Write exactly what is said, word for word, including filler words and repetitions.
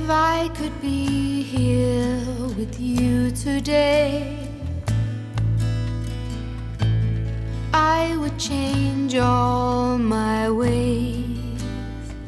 If I could be here with you today,